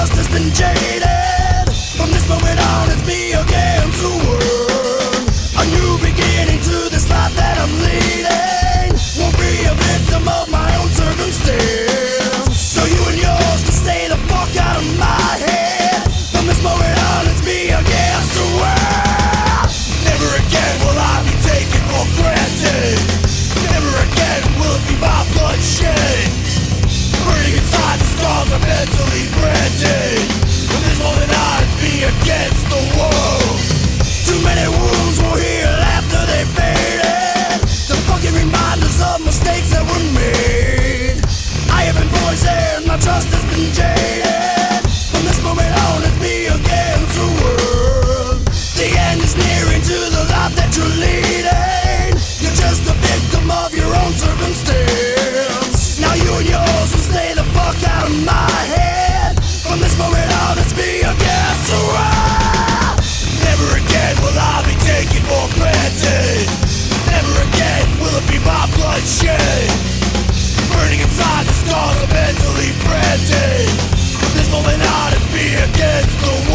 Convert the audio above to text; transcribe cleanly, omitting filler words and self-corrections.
trust has been jaded. From this moment on, it's me against the world. A new beginning to this life that I'm leading. Won't be a victim of my own circumstance. So you and yours can stay the fuck out of my head. From this moment on, it's me against the world. Never again will I be taken for granted. Never again will it be my bloodshed. Burning inside the scars I'm mentally branded. From this moment on, it's me against the world. Too many wounds will heal after they faded. The fucking reminders of mistakes that were made. I have been poisoned, my trust has been jaded. From this moment on, it's me against the world. The end is nearing to the life that you're leading. You're just a victim of your own circumstance. Now you and yours will stay the fuck out of my head. From this moment on, it's me against the world. Never again will I be taken for granted. Never again will it be my bloodshed. Burning inside the scars I'm mentally branded. From this moment on, it's me against the world.